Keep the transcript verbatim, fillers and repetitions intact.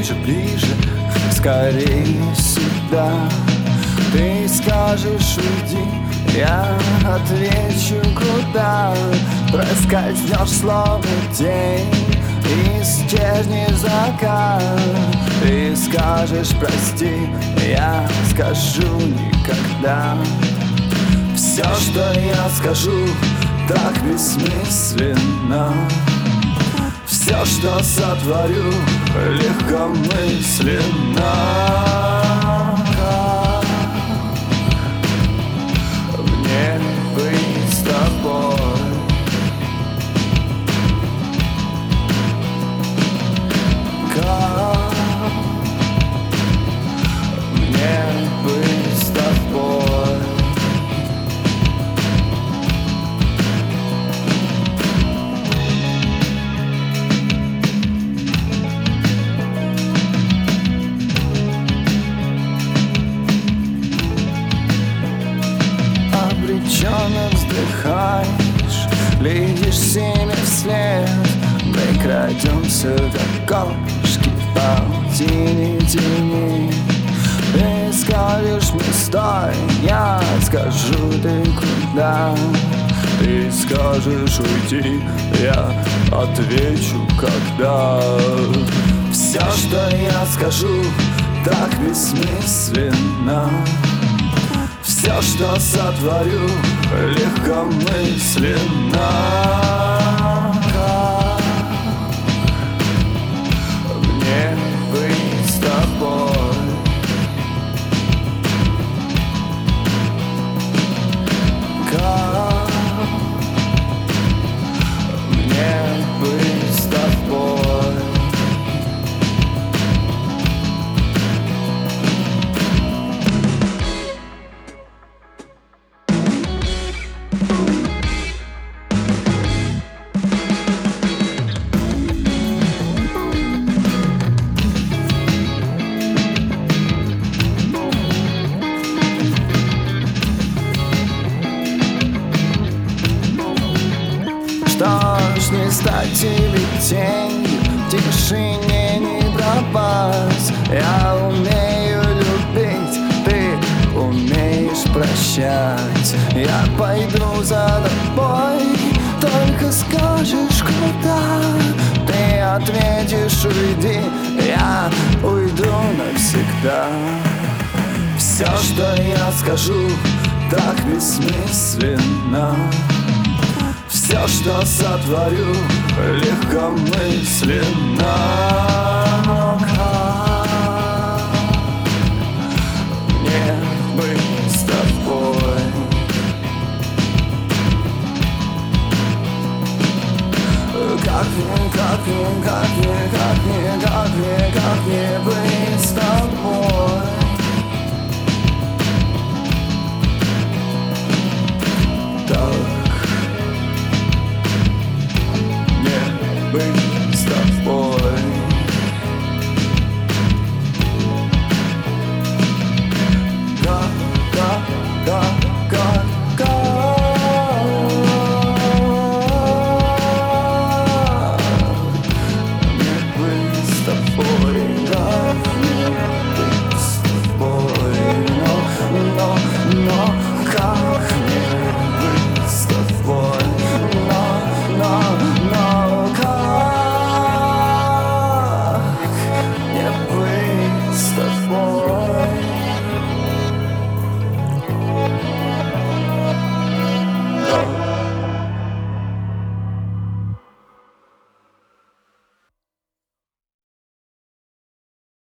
ближе, ближе, скорее сюда. Ты скажешь уйди, я отвечу куда. Проскользнешь словно тень, исчезнешь закат. Ты скажешь прости, я скажу никогда. Все, что я скажу, так бессмысленно. Все, что сотворю, легкомысленно. Мне быть с тобой. Как мне быть с тобой? Обреченно вздыхаешь, глядишь себе вслед. Мы крадемся в окошке в паутине тени. Ты скажешь мне стой, я скажу ты куда. Ты скажешь уйти, я отвечу когда. Все, что я скажу, так бессмысленно. Все, что сотворю, легкомысленно. Мне быть с тобой. Как мне быть с тобой? Что ж не стать тебе тенью, в тишине не пропасть. Я умею любить, ты умеешь прощать. Я пойду за тобой, только скажешь куда. Ты ответишь уйди, я уйду навсегда. Все, что я скажу, так бессмысленно. Все, что сотворю, легкомысленно. Как мне быть с тобой? Как мне, как мне, как